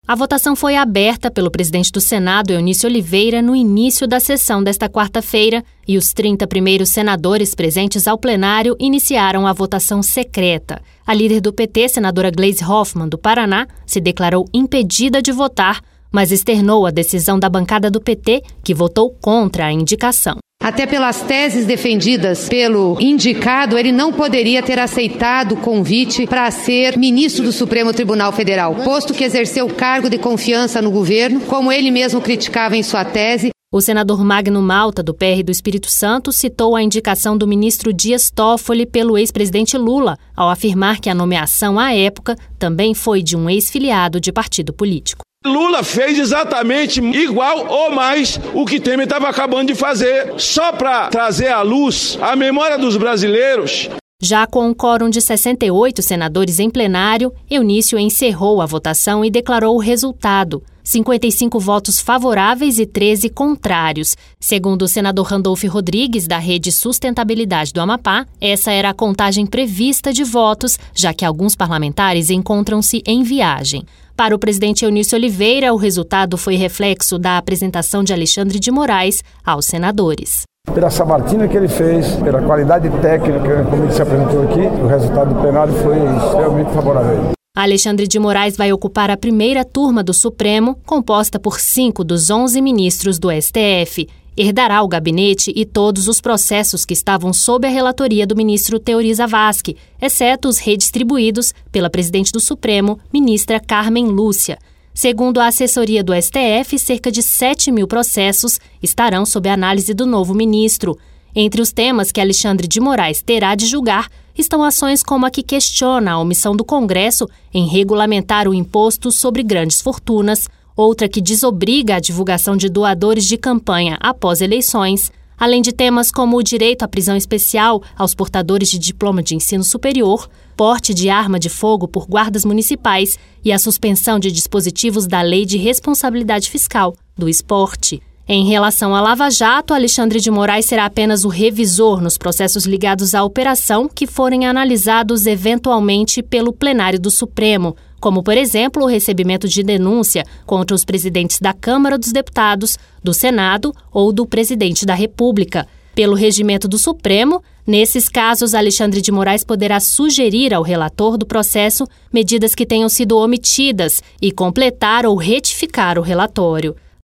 A votação foi aberta pelo presidente do Senado, Eunício Oliveira, no início da sessão desta quarta-feira, e os 30 primeiros senadores presentes ao plenário iniciaram a votação secreta. A líder do PT, senadora Gleisi Hoffmann, do Paraná, se declarou impedida de votar, mas externou a decisão da bancada do PT, que votou contra a indicação. Até pelas teses defendidas pelo indicado, ele não poderia ter aceitado o convite para ser ministro do Supremo Tribunal Federal, posto que exerceu o cargo de confiança no governo, como ele mesmo criticava em sua tese. O senador Magno Malta, do PR do Espírito Santo, citou a indicação do ministro Dias Toffoli pelo ex-presidente Lula, ao afirmar que a nomeação à época também foi de um ex-filiado de partido político. Lula fez exatamente igual ou mais o que Temer estava acabando de fazer, só para trazer à luz a memória dos brasileiros. Já com um quórum de 68 senadores em plenário, Eunício encerrou a votação e declarou o resultado: 55 votos favoráveis e 13 contrários. Segundo o senador Randolfo Rodrigues, da Rede Sustentabilidade do Amapá, essa era a contagem prevista de votos, já que alguns parlamentares encontram-se em viagem. Para o presidente Eunício Oliveira, o resultado foi reflexo da apresentação de Alexandre de Moraes aos senadores. Pela sabatina que ele fez, pela qualidade técnica, como ele se apresentou aqui, o resultado do plenário foi extremamente favorável. Alexandre de Moraes vai ocupar a primeira turma do Supremo, composta por 5 dos 11 ministros do STF. Herdará o gabinete e todos os processos que estavam sob a relatoria do ministro Teori Zavascki, exceto os redistribuídos pela presidente do Supremo, ministra Carmen Lúcia. Segundo a assessoria do STF, cerca de 7 mil processos estarão sob a análise do novo ministro. Entre os temas que Alexandre de Moraes terá de julgar estão ações como a que questiona a omissão do Congresso em regulamentar o imposto sobre grandes fortunas, outra que desobriga a divulgação de doadores de campanha após eleições, além de temas como o direito à prisão especial aos portadores de diploma de ensino superior, porte de arma de fogo por guardas municipais e a suspensão de dispositivos da Lei de Responsabilidade Fiscal do Esporte. Em relação à Lava Jato, Alexandre de Moraes será apenas o revisor nos processos ligados à operação que forem analisados eventualmente pelo plenário do Supremo, como, por exemplo, o recebimento de denúncia contra os presidentes da Câmara dos Deputados, do Senado ou do presidente da República. Pelo regimento do Supremo, nesses casos, Alexandre de Moraes poderá sugerir ao relator do processo medidas que tenham sido omitidas e completar ou retificar o relatório.